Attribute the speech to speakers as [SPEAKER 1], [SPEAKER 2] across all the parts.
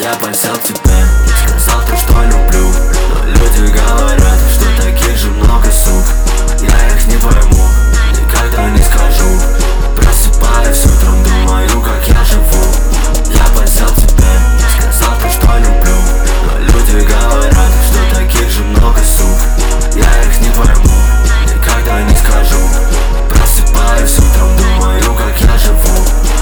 [SPEAKER 1] Я подсел к тебе, сказал то, что люблю, но люди говорят, что таких же много сук. Я их не пойму, никогда не скажу. Просыпаюсь утром, думаю, как я живу. Я подсел к тебе, сказал то, что люблю, но люди говорят, что таких же много сук. Я их не пойму, никогда не скажу. Просыпаюсь утром, думаю, как я живу.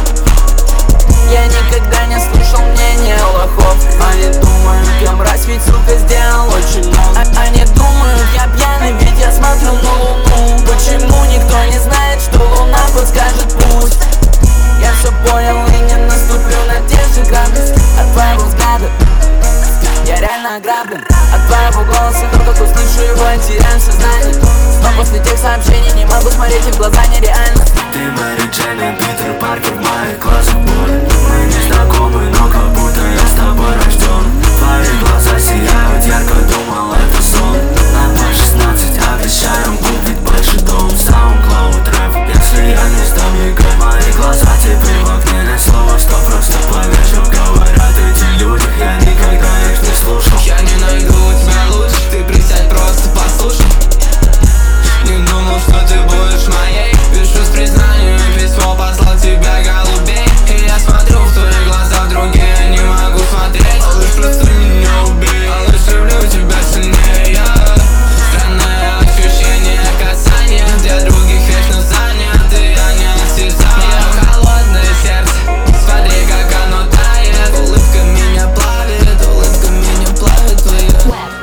[SPEAKER 2] Я никогда не слушал мнения лохов. Они думают, я мразь, ведь, сука, сделал очень много. Они думают, я пьяный, ведь я смотрю на луну. Почему никто не знает, что луна подскажет путь? Я все понял и не наступлю на те же грабли. От твоего взгляда я реально ограблен. От твоего голоса, только кто слышу его, я теряю сознание. Но после тех сообщений не могу смотреть им в глаза, нереально.
[SPEAKER 1] Ты Мэри Джейн, Питер Паркер, в моих глазах боль. Мы не знакомы, но как будто я с тобой рожден. Твои глаза сияют ярко, думал, это сон. Нам по 16, обещаем купить большой дом. SoundCloud рэп, если я не сдам ЕГЭ. Мои глаза теперь в окне, не слово, что просто поверь, что говорят эти люди. Я никогда их не слушал.
[SPEAKER 3] Я не найду тебя лучше, ты присядь, просто послушай. Не думал, что ты будешь моей. Пишу с признанием письмо, послал тебя голубей. И я смотрю в твои глаза, в другие не могу смотреть. Малыш, просто меня убей, малыш, люблю тебя сильнее. Странное ощущение касания, где других вечно занят, и я не осязаю. Холодное сердце, смотри, как оно тает. Улыбка меня плавит, улыбка меня плавит твоя.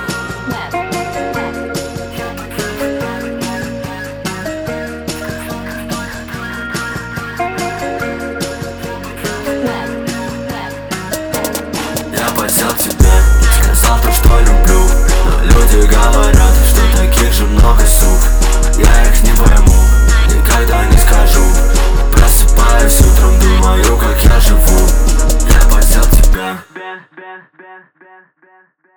[SPEAKER 1] Я подсел к тебе, сказал то, что люблю, но люди говорят, что таких же много сук. Я их не пойму, никогда не скажу. Просыпаюсь утром, думаю, как я живу. Я подсел к тебе.